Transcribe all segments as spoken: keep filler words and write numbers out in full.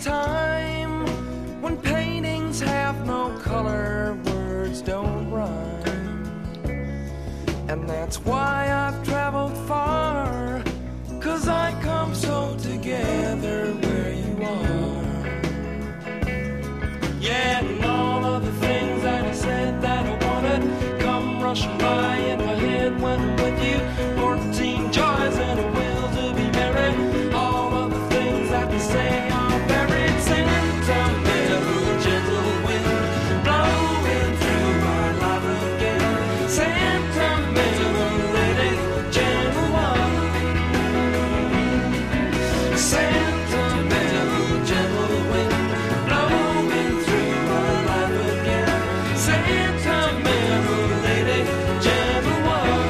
time when paintings have no color, words don't rhyme. And that's why I've traveled far, 'cause I come so together where you are. Yeah, and all of the things that I said that I wanted come rushing by in my head when I'm with you. Fourteen joys and a will to be married. All of the things that they say are buried. Sentimental, gentle wind blowing through my life again. Sentimental lady, gentle one. Sentimental, gentle wind blowing through my life again. Sentimental lady, gentle one.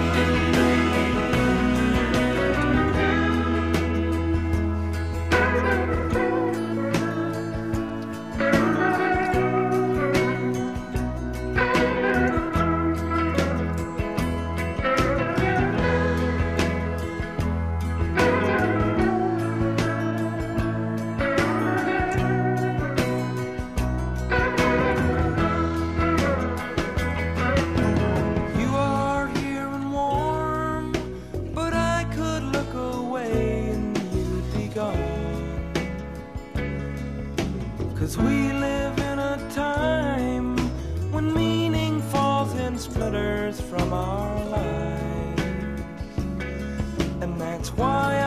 You are here and warm, but I could look away and you'd be gone. 'Cause we live in a time when meaning falls in splinters from our lives. And that's why